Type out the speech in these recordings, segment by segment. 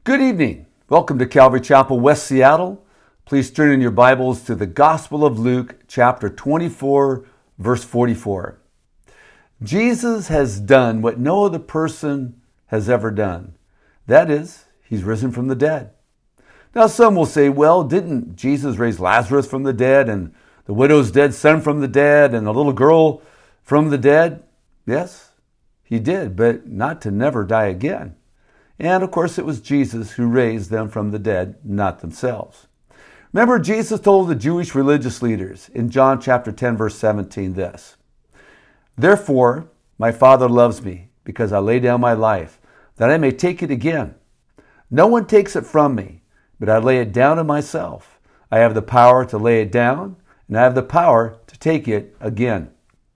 Good evening. Welcome to Calvary Chapel, West Seattle. Please turn in your Bibles to the Gospel of Luke, chapter 24, verse 44. Jesus has done what no other person has ever done. That is, he's risen from the dead. Now some will say, well, didn't Jesus raise Lazarus from the dead and the widow's dead son from the dead and the little girl from the dead? Yes, he did, but not to never die again. And of course, it was Jesus who raised them from the dead, not themselves. Remember, Jesus told the Jewish religious leaders in John chapter 10, verse 17 this: "Therefore, my Father loves me, because I lay down my life, that I may take it again. No one takes it from me, but I lay it down of myself. I have the power to lay it down, and I have the power to take it again."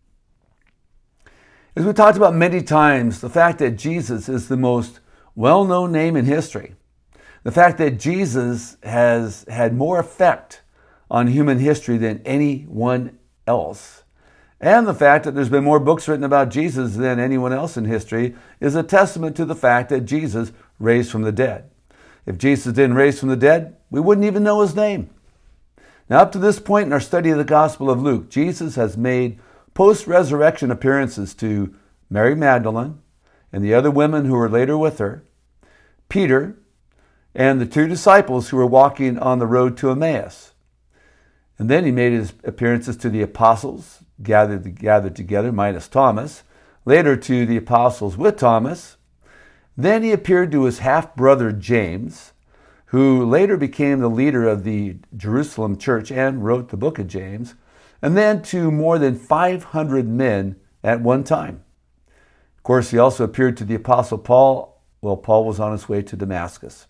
As we talked about many times, the fact that Jesus is the most well-known name in history, the fact that Jesus has had more effect on human history than anyone else, and the fact that there's been more books written about Jesus than anyone else in history is a testament to the fact that Jesus raised from the dead. If Jesus didn't raise from the dead, we wouldn't even know his name. Now, up to this point in our study of the Gospel of Luke, Jesus has made post-resurrection appearances to Mary Magdalene and the other women who were later with her, Peter, and the two disciples who were walking on the road to Emmaus. And then he made his appearances to the apostles, gathered together, minus Thomas, later to the apostles with Thomas. Then he appeared to his half-brother James, who later became the leader of the Jerusalem church and wrote the book of James, and then to more than 500 men at one time. Of course, he also appeared to the apostle Paul while Paul was on his way to Damascus.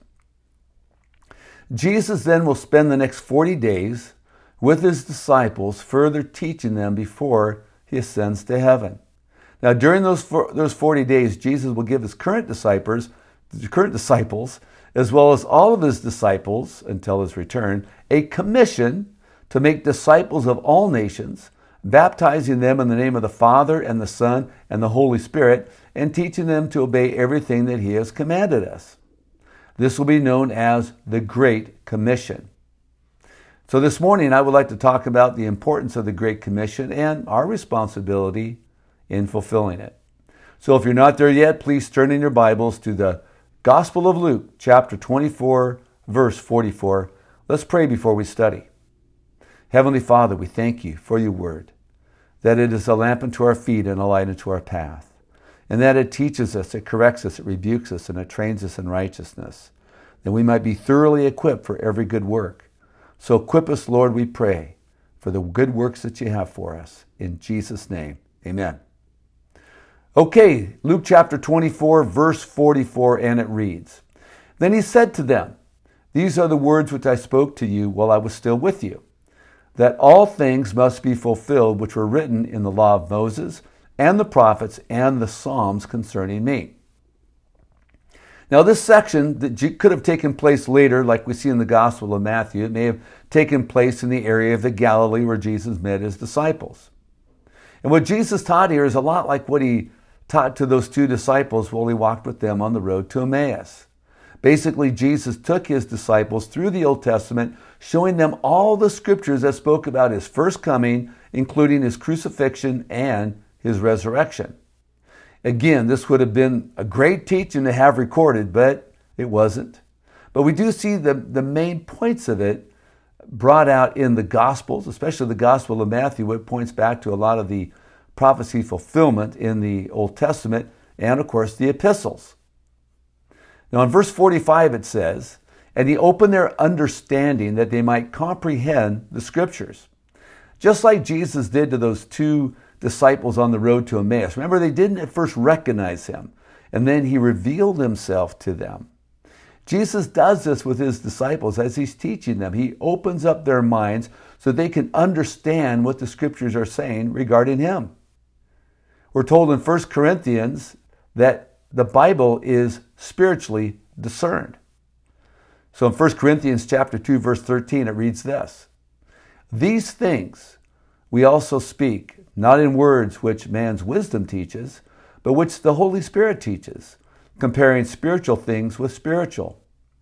Jesus then will spend the next 40 days with his disciples, further teaching them before he ascends to heaven. Now, during those 40 days, Jesus will give his current disciples, as well as all of his disciples until his return, a commission to make disciples of all nations, baptizing them in the name of the Father and the Son and the Holy Spirit, and teaching them to obey everything that he has commanded us. This will be known as the Great Commission. So this morning, I would like to talk about the importance of the Great Commission and our responsibility in fulfilling it. So if you're not there yet, please turn in your Bibles to the Gospel of Luke, chapter 24, verse 44. Let's pray before we study. Heavenly Father, we thank you for your word, that it is a lamp unto our feet and a light unto our path, and that it teaches us, it corrects us, it rebukes us, and it trains us in righteousness, that we might be thoroughly equipped for every good work. So equip us, Lord, we pray, for the good works that you have for us. In Jesus' name, amen. Okay, Luke chapter 24, verse 44, and it reads, "Then he said to them, These are the words which I spoke to you while I was still with you, that all things must be fulfilled which were written in the law of Moses and the prophets and the Psalms concerning me." Now this section that could have taken place later, like we see in the Gospel of Matthew, it may have taken place in the area of the Galilee where Jesus met his disciples. And what Jesus taught here is a lot like what he taught to those two disciples while he walked with them on the road to Emmaus. Basically, Jesus took his disciples through the Old Testament, showing them all the scriptures that spoke about his first coming, including his crucifixion and his resurrection. Again, this would have been a great teaching to have recorded, but it wasn't. But we do see the main points of it brought out in the Gospels, especially the Gospel of Matthew, which points back to a lot of the prophecy fulfillment in the Old Testament, and of course the epistles. Now in verse 45 it says, "And he opened their understanding that they might comprehend the scriptures." Just like Jesus did to those two disciples on the road to Emmaus. Remember, they didn't at first recognize him, and then he revealed himself to them. Jesus does this with his disciples as he's teaching them. He opens up their minds so they can understand what the scriptures are saying regarding him. We're told in 1 Corinthians that the Bible is spiritually discerned. So in 1 Corinthians chapter 2, verse 13, it reads this: "These things we also speak, not in words which man's wisdom teaches, but which the Holy Spirit teaches, comparing spiritual things with spiritual.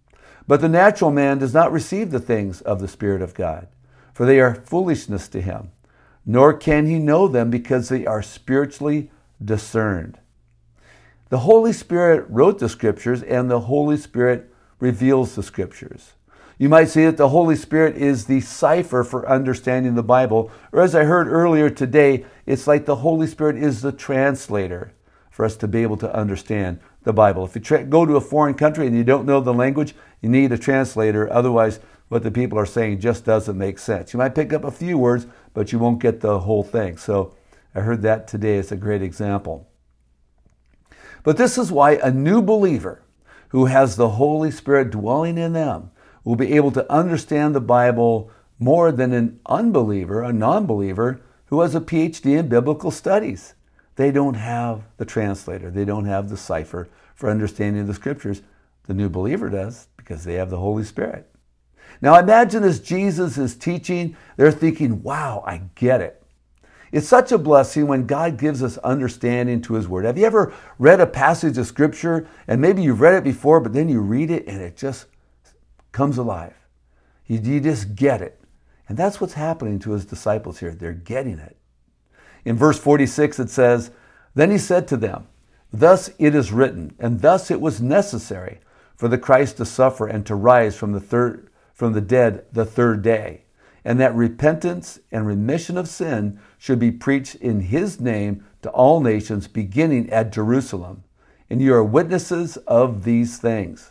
But the natural man does not receive the things of the Spirit of God, for they are foolishness to him, nor can he know them because they are spiritually discerned. The Holy Spirit wrote the Scriptures, and the Holy Spirit reveals the Scriptures. You might say that the Holy Spirit is the cipher for understanding the Bible, or as I heard earlier today, it's like the Holy Spirit is the translator for us to be able to understand the Bible. If you go to a foreign country and you don't know the language, you need a translator. Otherwise, what the people are saying just doesn't make sense. You might pick up a few words, but you won't get the whole thing. So I heard that today as a great example. But this is why a new believer who has the Holy Spirit dwelling in them will be able to understand the Bible more than an unbeliever, a non-believer, who has a PhD in biblical studies. They don't have the translator. They don't have the cipher for understanding the Scriptures. The new believer does, because they have the Holy Spirit. Now imagine as Jesus is teaching, they're thinking, wow, I get it. It's such a blessing when God gives us understanding to His Word. Have you ever read a passage of Scripture, and maybe you've read it before, but then you read it and it just comes alive? You just get it. And that's what's happening to His disciples here. They're getting it. In verse 46 it says, "Then He said to them, Thus it is written, and thus it was necessary for the Christ to suffer and to rise from the dead the third day, and that repentance and remission of sin should be preached in His name to all nations, beginning at Jerusalem. And you are witnesses of these things."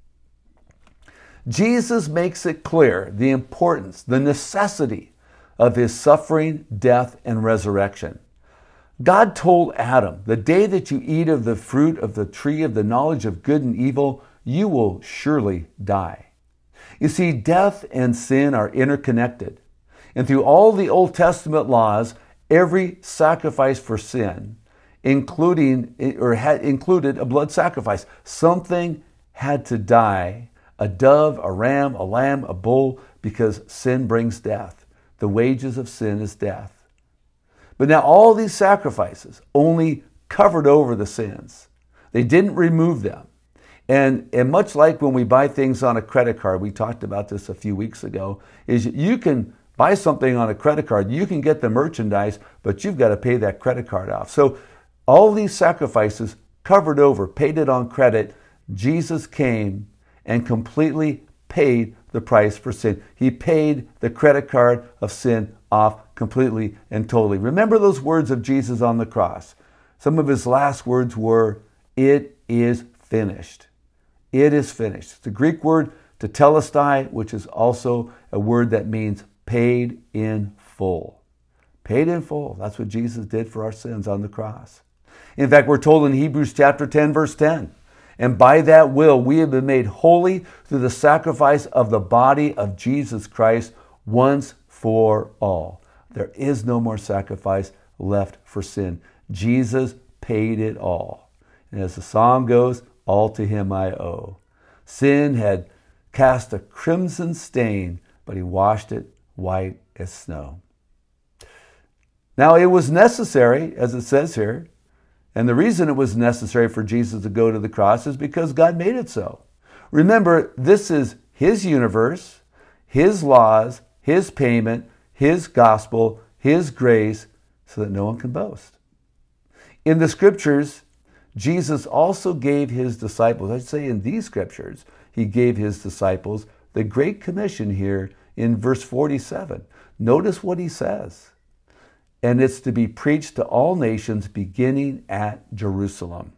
Jesus makes it clear the importance, the necessity of His suffering, death, and resurrection. God told Adam, "The day that you eat of the fruit of the tree of the knowledge of good and evil, you will surely die." You see, death and sin are interconnected. And through all the Old Testament laws, every sacrifice for sin included a blood sacrifice. Something had to die, a dove, a ram, a lamb, a bull, because sin brings death. The wages of sin is death. But now all these sacrifices only covered over the sins. They didn't remove them. And much like when we buy things on a credit card, we talked about this a few weeks ago, is you can buy something on a credit card, you can get the merchandise, but you've got to pay that credit card off. So all these sacrifices covered over, paid it on credit. Jesus came and completely paid the price for sin. He paid the credit card of sin off completely and totally. Remember those words of Jesus on the cross. Some of His last words were, "It is finished." It is finished. It's the Greek word tetelestai, which is also a word that means paid in full. Paid in full. That's what Jesus did for our sins on the cross. In fact, we're told in Hebrews chapter 10, verse 10, "And by that will we have been made holy through the sacrifice of the body of Jesus Christ once for all." There is no more sacrifice left for sin. Jesus paid it all. And as the song goes, "All to Him I owe." Sin had cast a crimson stain, but He washed it white as snow. Now it was necessary, as it says here, and the reason it was necessary for Jesus to go to the cross is because God made it so. Remember, this is His universe, His laws, His payment, His gospel, His grace, so that no one can boast. In the Scriptures, Jesus also gave His disciples, I'd say in these Scriptures, He gave His disciples the Great Commission here in verse 47. Notice what He says. "And it's to be preached to all nations, beginning at Jerusalem."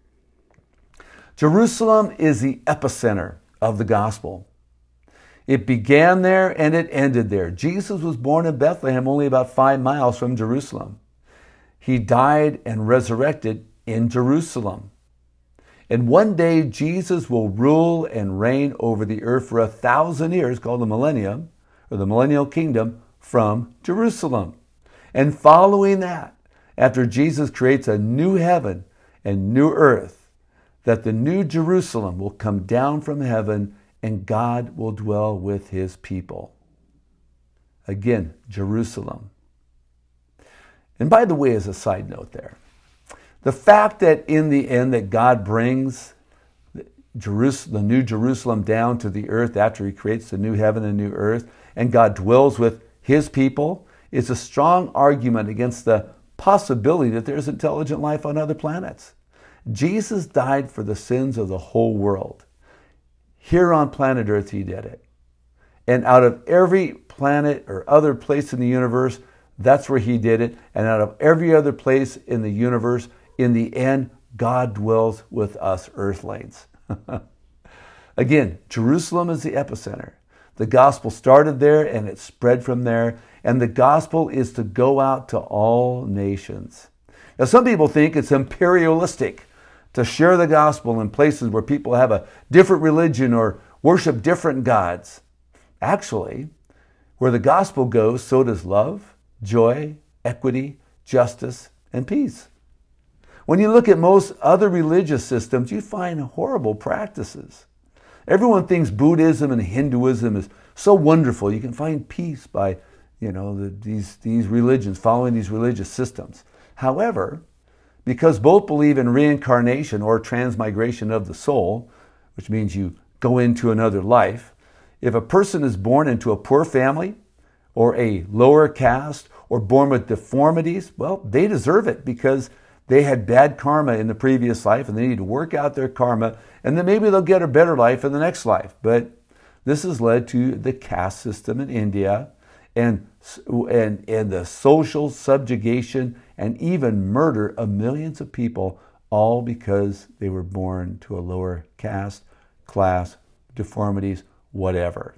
Jerusalem is the epicenter of the gospel. It began there and it ended there. Jesus was born in Bethlehem, only about 5 miles from Jerusalem. He died and resurrected in Jerusalem. And one day Jesus will rule and reign over the earth for 1,000 years, called the millennium, or the millennial kingdom, from Jerusalem. And following that, after Jesus creates a new heaven and new earth, that the new Jerusalem will come down from heaven and God will dwell with His people. Again, Jerusalem. And by the way, as a side note there, the fact that in the end that God brings the new Jerusalem down to the earth after he creates the new heaven and new earth, and God dwells with his people, is a strong argument against the possibility that there's intelligent life on other planets. Jesus died for the sins of the whole world. Here on planet Earth, he did it. And out of every planet or other place in the universe, that's where he did it. And out of every other place in the universe, in the end, God dwells with us earthlings. Again, Jerusalem is the epicenter. The gospel started there and it spread from there. And the gospel is to go out to all nations. Now, some people think it's imperialistic to share the gospel in places where people have a different religion or worship different gods. Actually, where the gospel goes, so does love, joy, equity, justice, and peace. When you look at most other religious systems, you find horrible practices. Everyone thinks Buddhism and Hinduism is so wonderful. You can find peace by, these religions, following these religious systems. However, because both believe in reincarnation or transmigration of the soul, which means you go into another life, if a person is born into a poor family or a lower caste or born with deformities, well, they deserve it because they had bad karma in the previous life and they need to work out their karma, and then maybe they'll get a better life in the next life. But this has led to the caste system in India and the social subjugation and even murder of millions of people, all because they were born to a lower caste, class, deformities, whatever.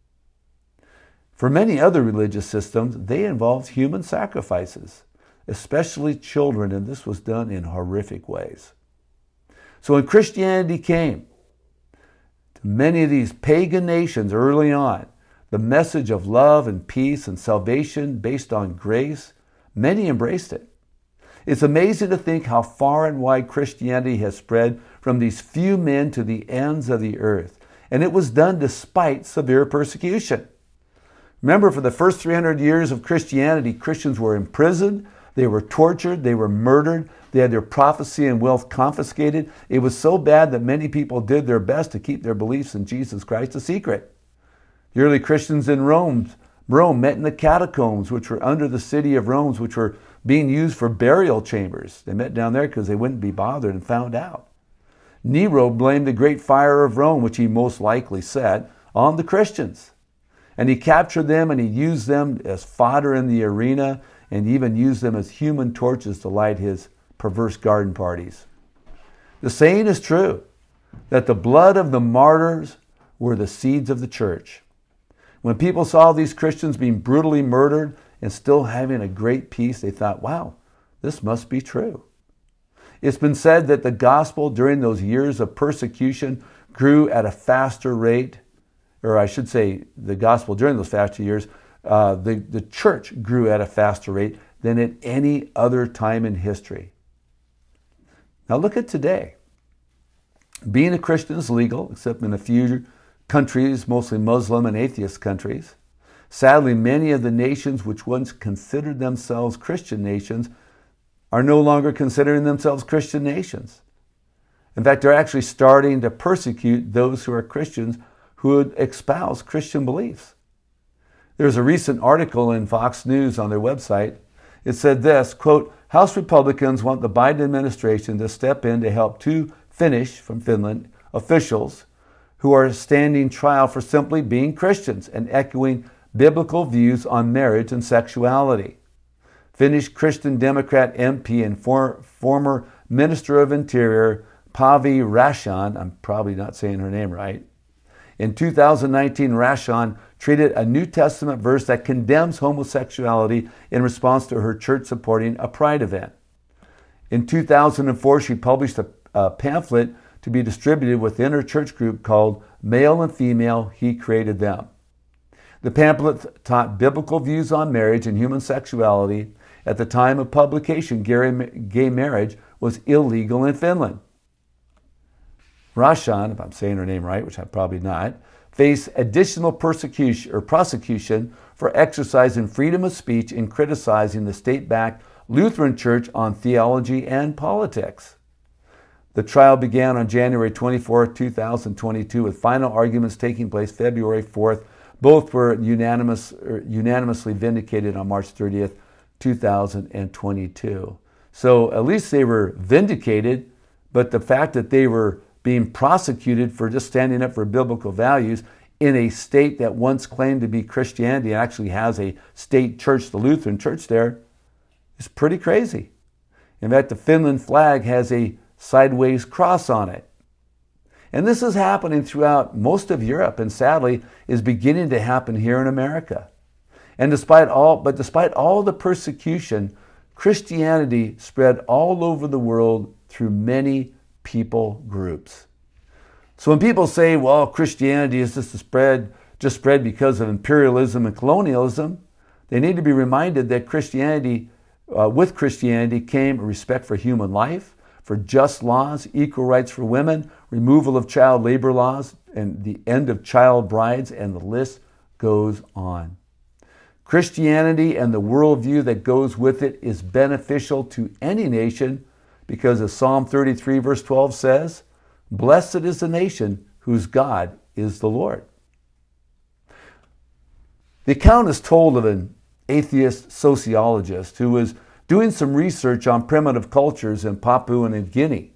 For many other religious systems, they involved human sacrifices, especially children, and this was done in horrific ways. So when Christianity came to many of these pagan nations early on, the message of love and peace and salvation based on grace, many embraced it. It's amazing to think how far and wide Christianity has spread from these few men to the ends of the earth. And it was done despite severe persecution. Remember, for the first 300 years of Christianity, Christians were imprisoned, they were tortured, they were murdered, they had their prophecy and wealth confiscated. It was so bad that many people did their best to keep their beliefs in Jesus Christ a secret. The early Christians in Rome met in the catacombs, which were under the city of Rome, which were being used for burial chambers. They met down there because they wouldn't be bothered and found out. Nero blamed the great fire of Rome, which he most likely set, on the Christians. And he captured them and he used them as fodder in the arena and even used them as human torches to light his perverse garden parties. The saying is true, that the blood of the martyrs were the seeds of the church. When people saw these Christians being brutally murdered and still having a great peace, they thought, wow, this must be true. It's been said that the gospel during those years of persecution grew at a faster rate, or I should say the gospel during those faster years, the church grew at a faster rate than at any other time in history. Now look at today. Being a Christian is legal, except in a few countries, mostly Muslim and atheist countries. Sadly, many of the nations which once considered themselves Christian nations are no longer considering themselves Christian nations. In fact, they're actually starting to persecute those who are Christians who would espouse Christian beliefs. There's a recent article in Fox News on their website. It said this, quote, House Republicans want the Biden administration to step in to help two Finnish, from Finland, officials who are standing trial for simply being Christians and echoing biblical views on marriage and sexuality. Finnish Christian Democrat MP and former Minister of Interior Pavi Rashan, I'm probably not saying her name right. In 2019, Rashan treated a New Testament verse that condemns homosexuality in response to her church supporting a pride event. In 2004, she published a pamphlet to be distributed within her church group called Male and Female, He Created Them. The pamphlet taught biblical views on marriage and human sexuality. At the time of publication, gay marriage was illegal in Finland. Rashan, if I'm saying her name right, which I'm probably not, faced additional prosecution for exercising freedom of speech and criticizing the state-backed Lutheran Church on theology and politics. The trial began on January 24, 2022, with final arguments taking place February 4th. Both were unanimously vindicated on March 30th, 2022. So at least they were vindicated, but the fact that they were being prosecuted for just standing up for biblical values in a state that once claimed to be Christianity and actually has a state church, the Lutheran Church there, is pretty crazy. In fact, the Finland flag has a sideways cross on it. And this is happening throughout most of Europe, and sadly is beginning to happen here in America. And despite all the persecution, Christianity spread all over the world through many people groups. So when people say, well, Christianity is just spread because of imperialism and colonialism, they need to be reminded that with Christianity came a respect for human life, for just laws, equal rights for women, removal of child labor laws, and the end of child brides, and the list goes on. Christianity and the worldview that goes with it is beneficial to any nation because, as Psalm 33 verse 12 says, "Blessed is the nation whose God is the Lord." The account is told of an atheist sociologist who was doing some research on primitive cultures in Papua New Guinea.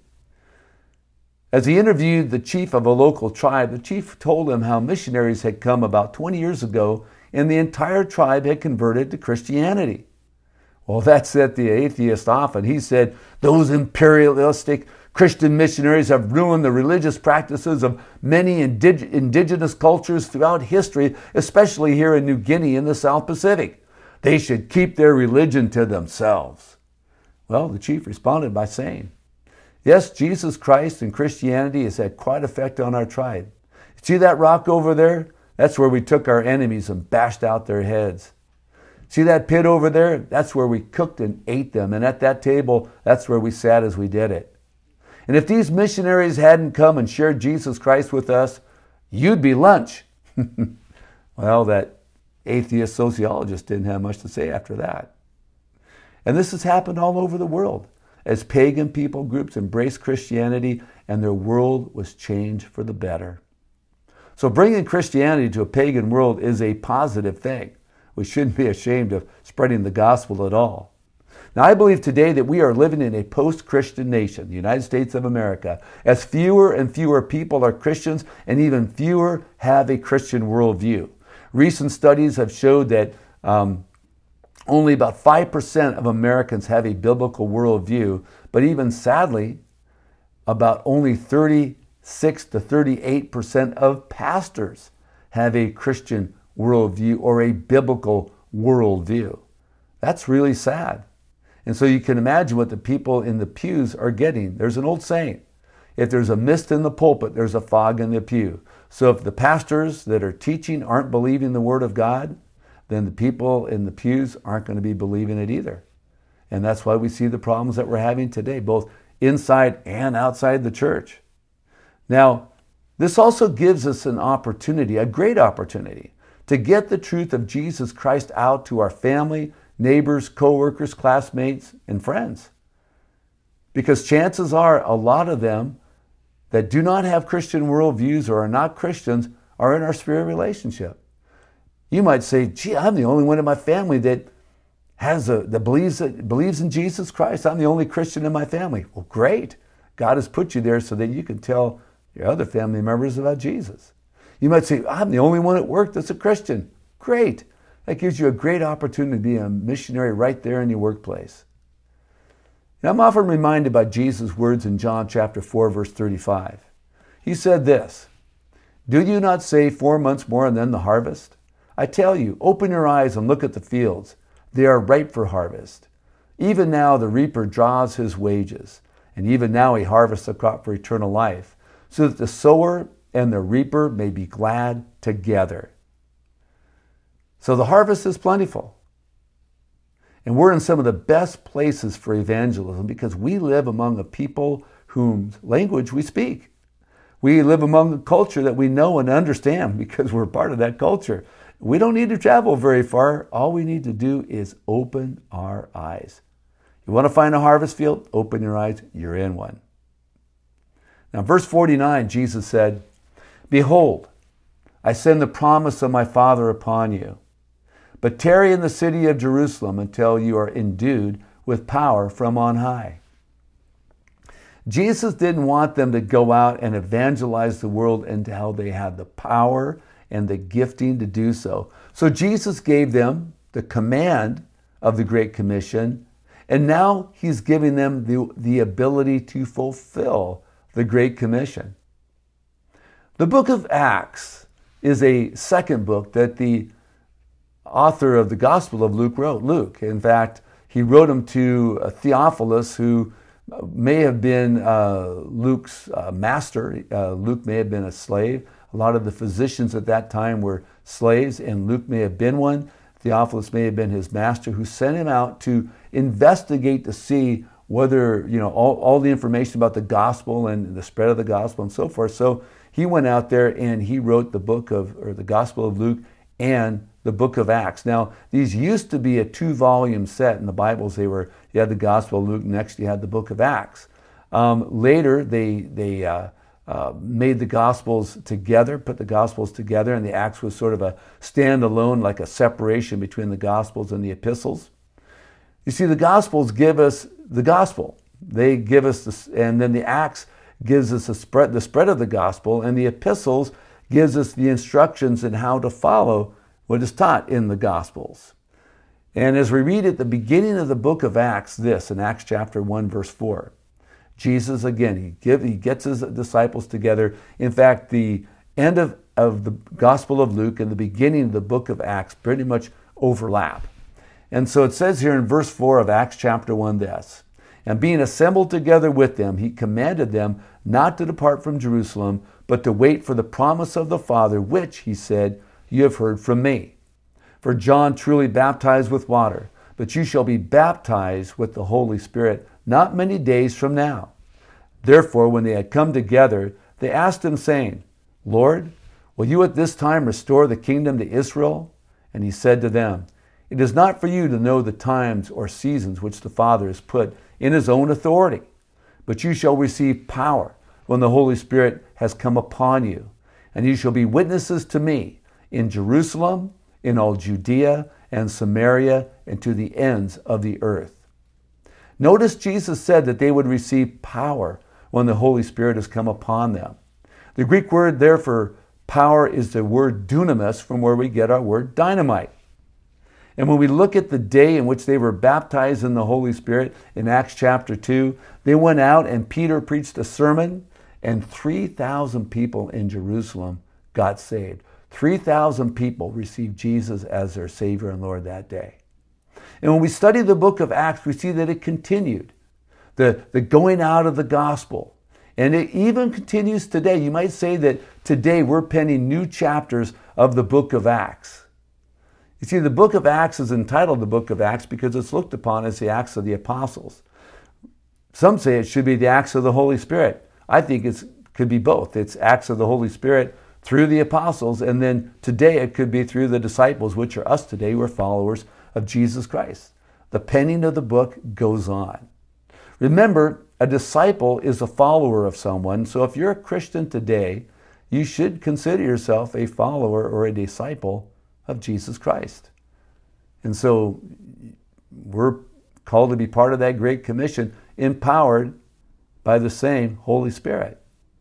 As he interviewed the chief of a local tribe, the chief told him how missionaries had come about 20 years ago and the entire tribe had converted to Christianity. Well, that set the atheist off, and he said, those imperialistic Christian missionaries have ruined the religious practices of many indigenous cultures throughout history, especially here in New Guinea in the South Pacific. They should keep their religion to themselves. Well, the chief responded by saying, yes, Jesus Christ and Christianity has had quite an effect on our tribe. See that rock over there? That's where we took our enemies and bashed out their heads. See that pit over there? That's where we cooked and ate them. And at that table, that's where we sat as we did it. And if these missionaries hadn't come and shared Jesus Christ with us, you'd be lunch. Well, that atheist sociologist didn't have much to say after that. And this has happened all over the world as pagan people groups embraced Christianity and their world was changed for the better. So bringing Christianity to a pagan world is a positive thing. We shouldn't be ashamed of spreading the gospel at all. Now, I believe today that we are living in a post-Christian nation, the United States of America, as fewer and fewer people are Christians and even fewer have a Christian worldview. Recent studies have showed that only about 5% of Americans have a biblical worldview, but even sadly, about only 36 to 38% of pastors have a Christian worldview or a biblical worldview. That's really sad. And so you can imagine what the people in the pews are getting. There's an old saying, if there's a mist in the pulpit, there's a fog in the pew. So if the pastors that are teaching aren't believing the Word of God, then the people in the pews aren't going to be believing it either. And that's why we see the problems that we're having today, both inside and outside the church. Now, this also gives us an opportunity, a great opportunity, to get the truth of Jesus Christ out to our family, neighbors, co-workers, classmates, and friends. Because chances are a lot of them that do not have Christian worldviews or are not Christians are in our sphere of relationship. You might say, gee, I'm the only one in my family that believes in Jesus Christ. I'm the only Christian in my family. Well, great. God has put you there so that you can tell your other family members about Jesus. You might say, I'm the only one at work that's a Christian. Great. That gives you a great opportunity to be a missionary right there in your workplace. Now, I'm often reminded by Jesus' words in John chapter 4, verse 35. He said this, do you not say 4 months more and then the harvest? I tell you, open your eyes and look at the fields. They are ripe for harvest. Even now the reaper draws his wages, and even now he harvests a crop for eternal life, so that the sower and the reaper may be glad together. So the harvest is plentiful. And we're in some of the best places for evangelism because we live among a people whose language we speak. We live among a culture that we know and understand because we're part of that culture. We don't need to travel very far. All we need to do is open our eyes. You want to find a harvest field? Open your eyes. You're in one. Now, verse 49, Jesus said, "Behold, I send the promise of my Father upon you. But tarry in the city of Jerusalem until you are endued with power from on high." Jesus didn't want them to go out and evangelize the world until they had the power and the gifting to do so. So Jesus gave them the command of the Great Commission, and now he's giving them the ability to fulfill the Great Commission. The book of Acts is a second book that the author of the Gospel of Luke wrote. Luke, in fact, he wrote them to Theophilus, who may have been Luke's master. Luke may have been a slave. A lot of the physicians at that time were slaves, and Luke may have been one. Theophilus may have been his master, who sent him out to investigate to see whether, all the information about the gospel and the spread of the gospel and so forth. So he went out there and he wrote the Gospel of Luke and the book of Acts. Now, these used to be a 2-volume set in the Bibles. You had the Gospel of Luke, next you had the book of Acts. Later, they made the Gospels together, put the Gospels together, and the Acts was sort of a standalone, like a separation between the Gospels and the epistles. You see, the Gospels give us the gospel. They give us this, and then the Acts gives us the spread of the gospel, and the epistles gives us the instructions in how to follow what is taught in the Gospels. And as we read at the beginning of the book of Acts, in Acts chapter 1, verse 4, Jesus, again, he gets his disciples together. In fact, the end of the Gospel of Luke and the beginning of the book of Acts pretty much overlap. And so it says here in verse 4 of Acts chapter 1 this, "And being assembled together with them, he commanded them not to depart from Jerusalem, but to wait for the promise of the Father, which, he said, you have heard from me. For John truly baptized with water, but you shall be baptized with the Holy Spirit not many days from now." Therefore, when they had come together, they asked him, saying, "Lord, will you at this time restore the kingdom to Israel?" And he said to them, "It is not for you to know the times or seasons which the Father has put in his own authority, but you shall receive power when the Holy Spirit has come upon you, and you shall be witnesses to me in Jerusalem, in all Judea and Samaria, and to the ends of the earth." Notice Jesus said that they would receive power when the Holy Spirit has come upon them. The Greek word there for power is the word dunamis, from where we get our word dynamite. And when we look at the day in which they were baptized in the Holy Spirit in Acts chapter 2, they went out and Peter preached a sermon, and 3,000 people in Jerusalem got saved. 3,000 people received Jesus as their Savior and Lord that day. And when we study the book of Acts, we see that it continued, the going out of the gospel. And it even continues today. You might say that today we're penning new chapters of the book of Acts. You see, the book of Acts is entitled the book of Acts because it's looked upon as the Acts of the Apostles. Some say it should be the Acts of the Holy Spirit. I think it could be both. It's Acts of the Holy Spirit through the apostles, and then today it could be through the disciples, which are us today, who are followers of Jesus Christ. The penning of the book goes on. Remember, a disciple is a follower of someone, so if you're a Christian today, you should consider yourself a follower or a disciple of Jesus Christ. And so we're called to be part of that Great Commission, empowered by the same Holy Spirit.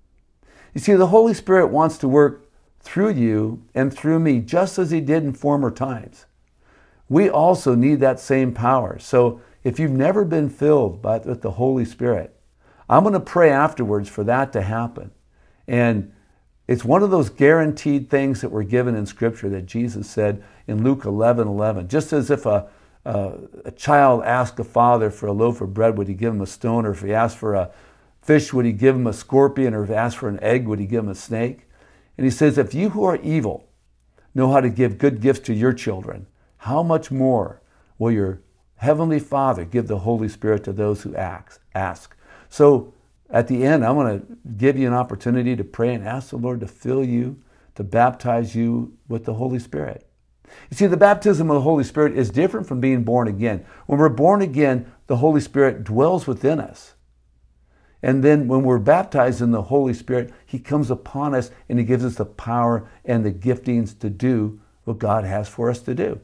You see, the Holy Spirit wants to work through you and through me, just as he did in former times. We also need that same power. So if you've never been filled with the Holy Spirit, I'm going to pray afterwards for that to happen. And it's one of those guaranteed things that were given in Scripture that Jesus said in Luke 11:11. Just as if a child asked a father for a loaf of bread, would he give him a stone? Or if he asked for a fish, would he give him a scorpion? Or if he asked for an egg, would he give him a snake? And he says, if you who are evil know how to give good gifts to your children, how much more will your Heavenly Father give the Holy Spirit to those who ask? So at the end, I'm going to give you an opportunity to pray and ask the Lord to fill you, to baptize you with the Holy Spirit. You see, the baptism of the Holy Spirit is different from being born again. When we're born again, the Holy Spirit dwells within us. And then when we're baptized in the Holy Spirit, he comes upon us and he gives us the power and the giftings to do what God has for us to do.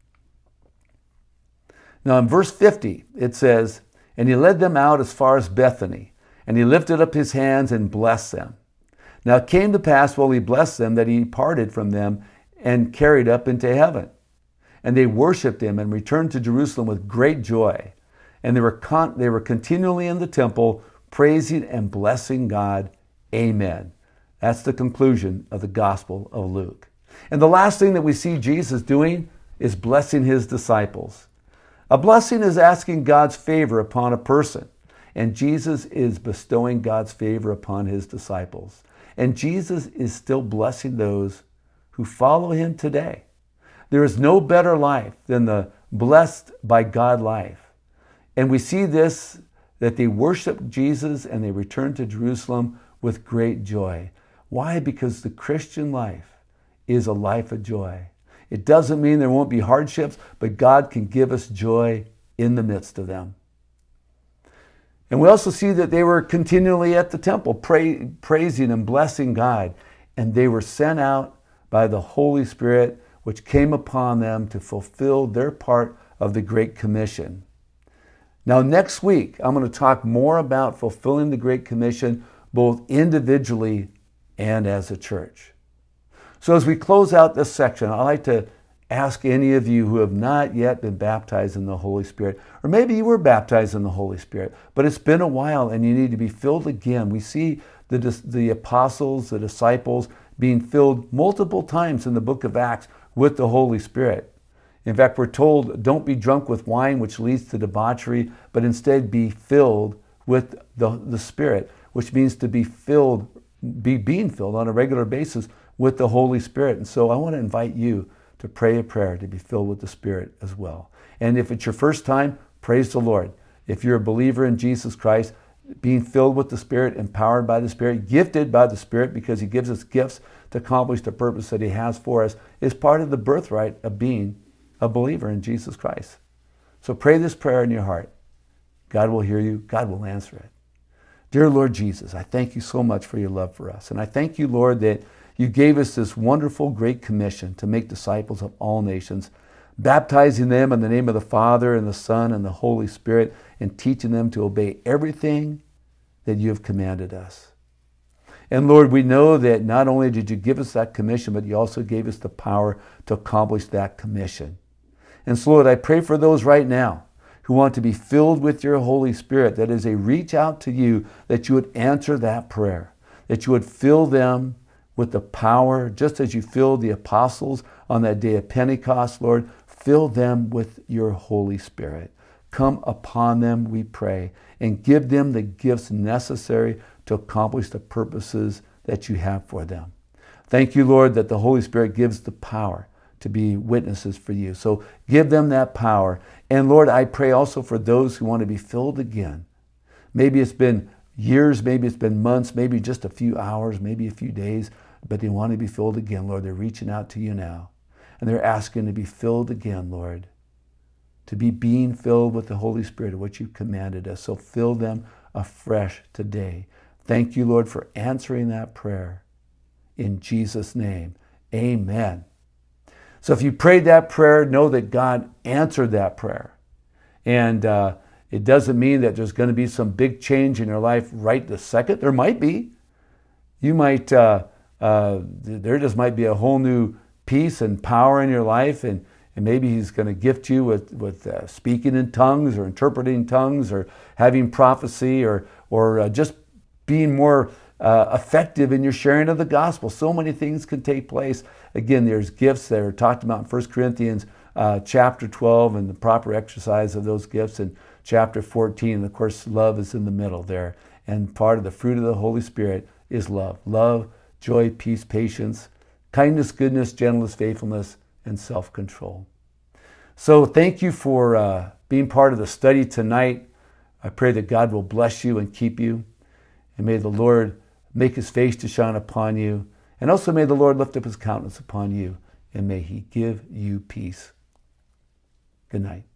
Now in verse 50, it says, "And he led them out as far as Bethany, and he lifted up his hands and blessed them. Now it came to pass while he blessed them that he parted from them and carried up into heaven. And they worshipped him and returned to Jerusalem with great joy. And they were continually in the temple, praising and blessing God. Amen." That's the conclusion of the Gospel of Luke. And the last thing that we see Jesus doing is blessing his disciples. A blessing is asking God's favor upon a person. And Jesus is bestowing God's favor upon his disciples. And Jesus is still blessing those who follow him today. There is no better life than the blessed by God life. And we see this, that they worship Jesus and they return to Jerusalem with great joy. Why? Because the Christian life is a life of joy. It doesn't mean there won't be hardships, but God can give us joy in the midst of them. And we also see that they were continually at the temple, praising and blessing God. And they were sent out by the Holy Spirit, which came upon them to fulfill their part of the Great Commission. Now, next week, I'm going to talk more about fulfilling the Great Commission, both individually and as a church. So as we close out this section, I'd like to ask any of you who have not yet been baptized in the Holy Spirit, or maybe you were baptized in the Holy Spirit, but it's been a while and you need to be filled again. We see the apostles, the disciples, being filled multiple times in the book of Acts with the Holy Spirit. In fact, we're told, don't be drunk with wine, which leads to debauchery, but instead be filled with the Spirit, which means to be being filled on a regular basis with the Holy Spirit. And so I want to invite you to pray a prayer to be filled with the Spirit as well. And if it's your first time, praise the Lord. If you're a believer in Jesus Christ, being filled with the Spirit, empowered by the Spirit, gifted by the Spirit, because he gives us gifts to accomplish the purpose that he has for us, is part of the birthright of being a believer in Jesus Christ. So pray this prayer in your heart. God will hear you. God will answer it. Dear Lord Jesus, I thank you so much for your love for us. And I thank you, Lord, that you gave us this wonderful, great commission to make disciples of all nations, baptizing them in the name of the Father and the Son and the Holy Spirit, and teaching them to obey everything that you have commanded us. And Lord, we know that not only did you give us that commission, but you also gave us the power to accomplish that commission. And so, Lord, I pray for those right now who want to be filled with your Holy Spirit, that as they reach out to you, that you would answer that prayer, that you would fill them with the power, just as you filled the apostles on that day of Pentecost, Lord. Fill them with your Holy Spirit. Come upon them, we pray, and give them the gifts necessary to accomplish the purposes that you have for them. Thank you, Lord, that the Holy Spirit gives the power to be witnesses for you. So give them that power. And Lord, I pray also for those who want to be filled again. Maybe it's been years, maybe it's been months, maybe just a few hours, maybe a few days, but they want to be filled again. Lord, they're reaching out to you now. And they're asking to be filled again, Lord, to be being filled with the Holy Spirit, of what you commanded us. So fill them afresh today. Thank you, Lord, for answering that prayer. In Jesus' name, amen. So if you prayed that prayer, know that God answered that prayer. And it doesn't mean that there's going to be some big change in your life right this second. There might be. You might, there just might be a whole new peace and power in your life, and maybe he's going to gift you with speaking in tongues or interpreting tongues or having prophecy or just being more effective in your sharing of the gospel. So many things can take place. Again, there's gifts that are talked about in 1 Corinthians chapter 12 and the proper exercise of those gifts, and chapter 14. And of course, love is in the middle there. And part of the fruit of the Holy Spirit is love. Love, joy, peace, patience, kindness, goodness, gentleness, faithfulness, and self-control. So thank you for being part of the study tonight. I pray that God will bless you and keep you. And may the Lord make his face to shine upon you. And also may the Lord lift up his countenance upon you. And may he give you peace. Good night.